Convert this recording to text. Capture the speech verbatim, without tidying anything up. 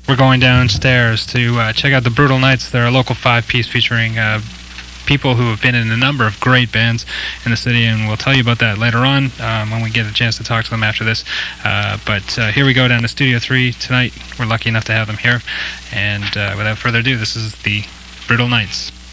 We're going downstairs to uh, check out the Brutal Knights. They're a local five-piece featuring uh, people who have been in a number of great bands in the city, and we'll tell you about that later on um, when we get a chance to talk to them after this. Uh, but uh, here we go down to Studio three tonight. We're lucky enough to have them here. And uh, without further ado, this is the Brutal Knights.